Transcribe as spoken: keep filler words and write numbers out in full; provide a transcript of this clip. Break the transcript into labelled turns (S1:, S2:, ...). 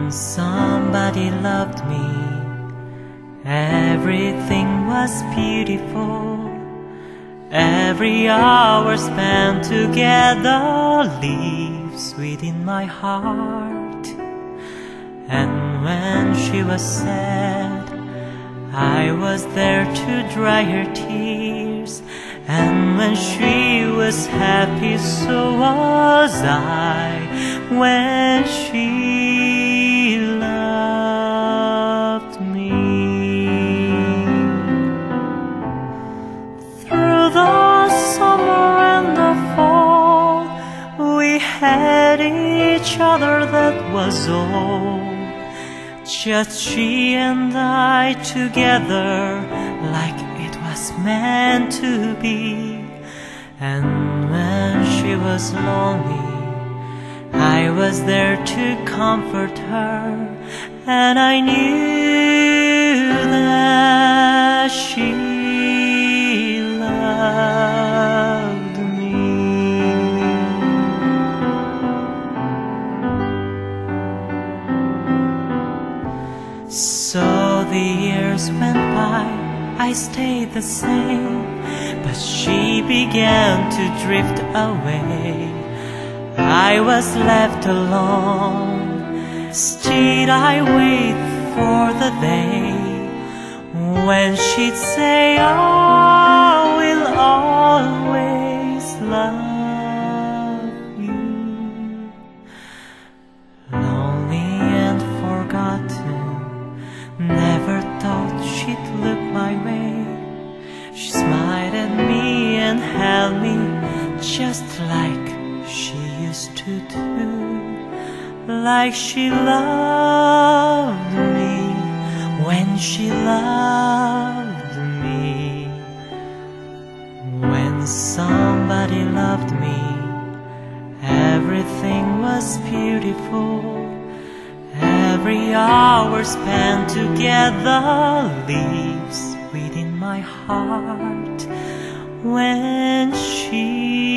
S1: somebody loved me, everything was beautiful. Every hour spent together lives within my heart. And when she was sad, I was there to dry her tears. And when she was happy, so was I. When she loved me, through the summer and the fall, we had each other, that was all. Just she and I together, like it was meant to be. And when she was lonely, I was there to comfort her. And I knew that she loved me. So the years went by, I stayed the same, but she began to drift away. I was left alone. Still I wait for the day when she'd say, I will always love you. Lonely and forgotten, never thought she'd look my way. She smiled at me and held me just like she used to do, like she loved me when she loved me. When somebody loved me, everything was beautiful. Every hour spent together lives within my heart. When she